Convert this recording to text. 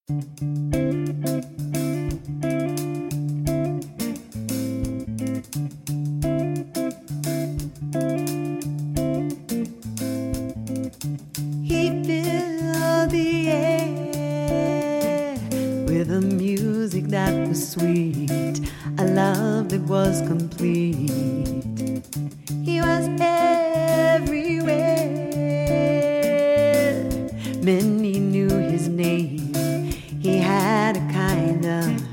He filled the air with a music that was sweet, a love that was complete. He was everywhere. Many knew his name. He had a kind of